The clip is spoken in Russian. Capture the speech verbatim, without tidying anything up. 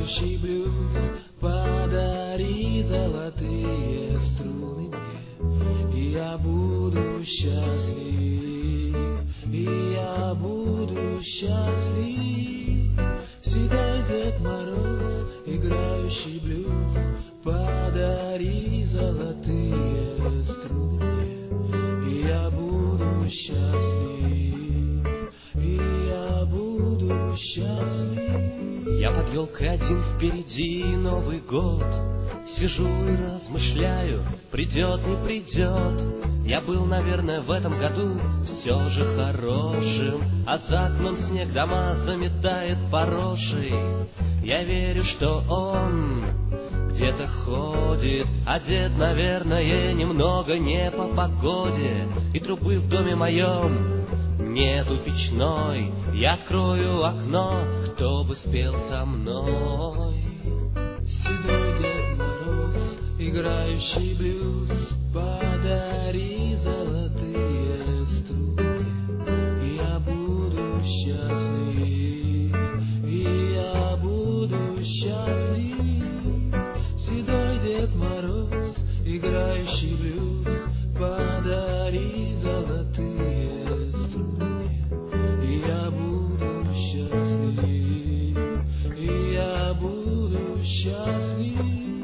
играющий блюз, подари золотые струны мне, и я буду счастлив, и я буду счастлив. Седой Дед Мороз, играющий блюз, подари золотые струны мне, и я буду счастлив, и я буду счастлив. Я под елкой один, впереди Новый год. Сижу и размышляю, придет, не придет. Я был, наверное, в этом году все же хорошим, а за окном снег дома заметает порошей. Я верю, что он где-то ходит, одет, наверное, немного не по погоде. И трубы в доме моем нету печной. Я открою окно, кто бы спел со мной. Седой Дед Мороз, играющий блюз, подари золотые струны, и я буду счастлив, и я буду счастлив. Седой Дед Мороз, играющий блюз, подари золотые струны, и я буду счастлив, и я буду счастлив.